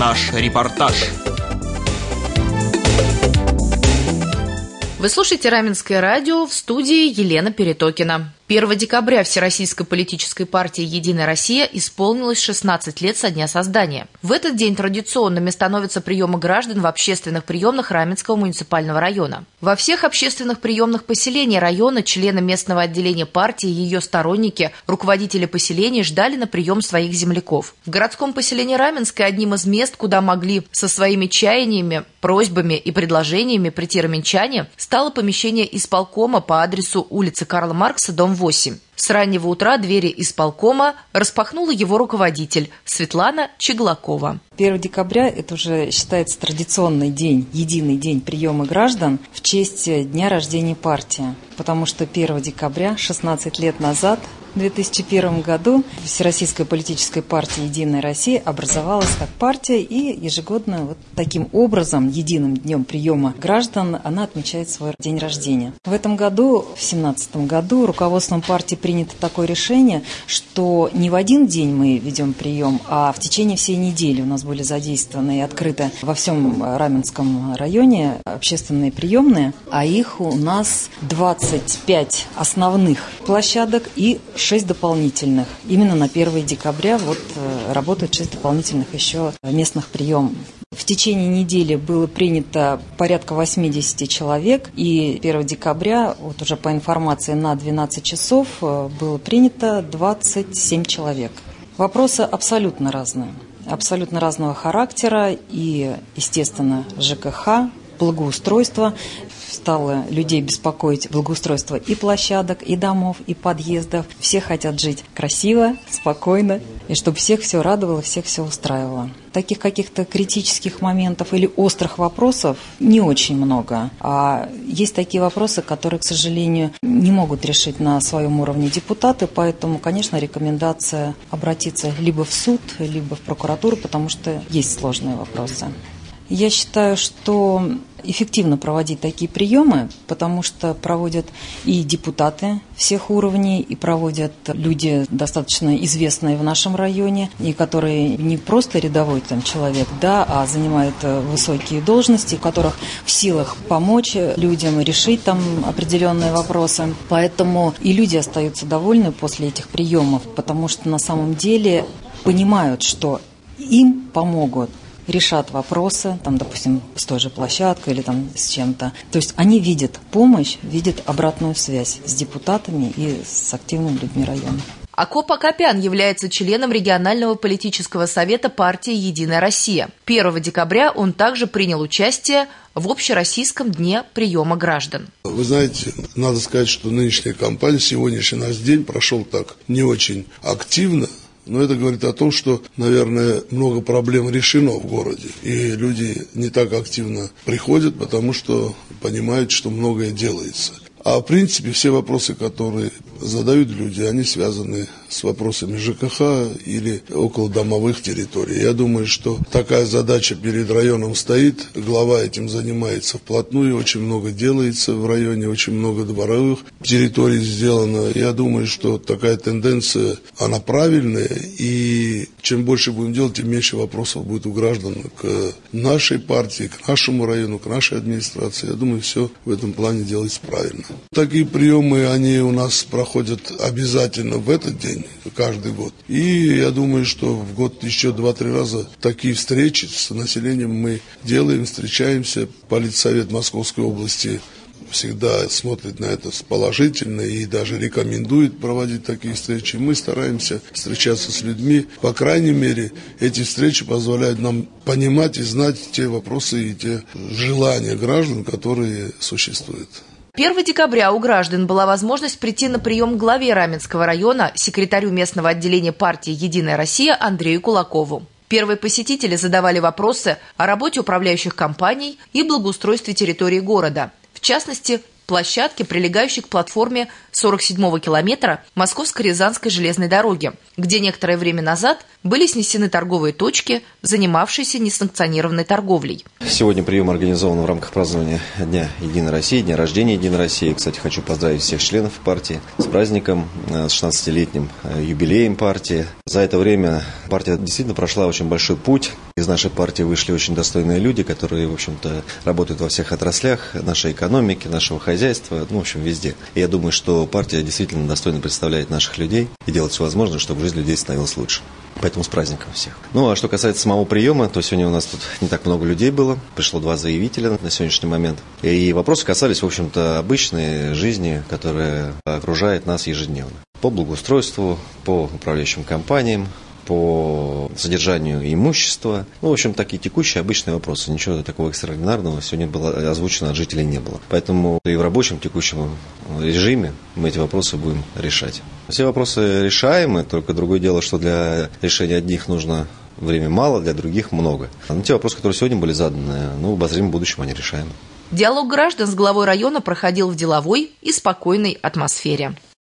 Наш репортаж. Вы слушаете Раменское радио, в студии Елена Перетокина. 1 декабря Всероссийской политической партии «Единая Россия» исполнилось 16 лет со дня создания. В этот день традиционными становятся приемы граждан в общественных приемных Раменского муниципального района. Во всех общественных приемных поселений района члены местного отделения партии, ее сторонники, руководители поселений ждали на прием своих земляков. В городском поселении Раменское одним из мест, куда могли со своими чаяниями, просьбами и предложениями прийти раменчане, стало помещение исполкома по адресу улицы Карла Маркса, дом 8. С раннего утра двери исполкома распахнула его руководитель Светлана Чеглакова. 1 декабря – это уже считается традиционный день, единый день приема граждан в честь дня рождения партии. Потому что 1 декабря, 16 лет назад, в 2001 году Всероссийская политическая партия «Единая Россия» образовалась как партия, и ежегодно вот таким образом, единым днем приема граждан, она отмечает свой день рождения. В этом году, в 2017 году, руководством партии принято такое решение, что не в один день мы ведем прием, а в течение всей недели у нас были задействованы и открыты во всем Раменском районе общественные приемные, а их у нас 25 основных площадок и 6 дополнительных. Именно на 1 декабря работают 6 дополнительных еще местных приемов. В течение недели было принято порядка 80 человек, и 1 декабря, уже по информации на 12 часов, было принято 27 человек. Вопросы абсолютно разные, абсолютно разного характера, и, естественно, ЖКХ, благоустройство. Стало людей беспокоить благоустройство и площадок, и домов, и подъездов. Все хотят жить красиво, спокойно, и чтобы всех все радовало, всех все устраивало. Таких каких-то критических моментов или острых вопросов не очень много. А есть такие вопросы, которые, к сожалению, не могут решить на своем уровне депутаты, поэтому, конечно, рекомендация обратиться либо в суд, либо в прокуратуру, потому что есть сложные вопросы. Я считаю, что эффективно проводить такие приемы, потому что проводят и депутаты всех уровней, и проводят люди достаточно известные в нашем районе, и которые не просто рядовой человек, а занимают высокие должности, у которых в силах помочь людям решить определенные вопросы. Поэтому и люди остаются довольны после этих приемов, потому что на самом деле понимают, что им помогут, решат вопросы, допустим, с той же площадкой или с чем-то. То есть они видят помощь, видят обратную связь с депутатами и с активными людьми района. Акоп Акопян является членом регионального политического совета партии «Единая Россия». 1 декабря он также принял участие в общероссийском дне приема граждан. Вы знаете, надо сказать, что нынешняя кампания, сегодняшний наш день прошел так не очень активно. Но это говорит о том, что, наверное, много проблем решено в городе. И люди не так активно приходят, потому что понимают, что многое делается. А в принципе все вопросы, которые задают люди, они связаны с вопросами ЖКХ или околодомовых территорий. Я думаю, что такая задача перед районом стоит. Глава этим занимается вплотную. Очень много делается в районе, очень много дворовых территорий сделано. Я думаю, что такая тенденция, она правильная. И чем больше будем делать, тем меньше вопросов будет у граждан к нашей партии, к нашему району, к нашей администрации. Я думаю, все в этом плане делается правильно. Такие приемы, они у нас проходят обязательно в этот день, каждый год. И я думаю, что в год еще 2-3 раза такие встречи с населением мы делаем, встречаемся. Политсовет Московской области всегда смотрит на это положительно и даже рекомендует проводить такие встречи. Мы стараемся встречаться с людьми. По крайней мере, эти встречи позволяют нам понимать и знать те вопросы и те желания граждан, которые существуют. 1 декабря у граждан была возможность прийти на прием к главе Раменского района, секретарю местного отделения партии «Единая Россия» Андрею Кулакову. Первые посетители задавали вопросы о работе управляющих компаний и благоустройстве территории города. В частности, площадке, прилегающей к платформе 47-го километра Московско-Рязанской железной дороги, где некоторое время назад были снесены торговые точки, занимавшиеся несанкционированной торговлей. Сегодня прием организован в рамках празднования Дня Единой России, Дня рождения Единой России. Кстати, хочу поздравить всех членов партии с праздником, с 16-летним юбилеем партии. За это время партия действительно прошла очень большой путь. Из нашей партии вышли очень достойные люди, которые, в общем-то, работают во всех отраслях нашей экономики, нашего хозяйства, в общем, везде. И я думаю, что партия действительно достойно представляет наших людей и делает все возможное, чтобы жизнь людей становилась лучше. Поэтому с праздником всех. А что касается самого приема, то сегодня у нас тут не так много людей было. Пришло 2 заявителя на сегодняшний момент. И вопросы касались, в общем-то, обычной жизни, которая окружает нас ежедневно. По благоустройству, по управляющим компаниям, по содержанию имущества. В общем, такие текущие, обычные вопросы. Ничего такого экстраординарного сегодня было озвучено от жителей не было. Поэтому и в рабочем текущем режиме мы эти вопросы будем решать. Все вопросы решаемы, только другое дело, что для решения одних нужно время мало, для других много. Но те вопросы, которые сегодня были заданы, в обозримом будущем они решаемы. Диалог граждан с главой района проходил в деловой и спокойной атмосфере.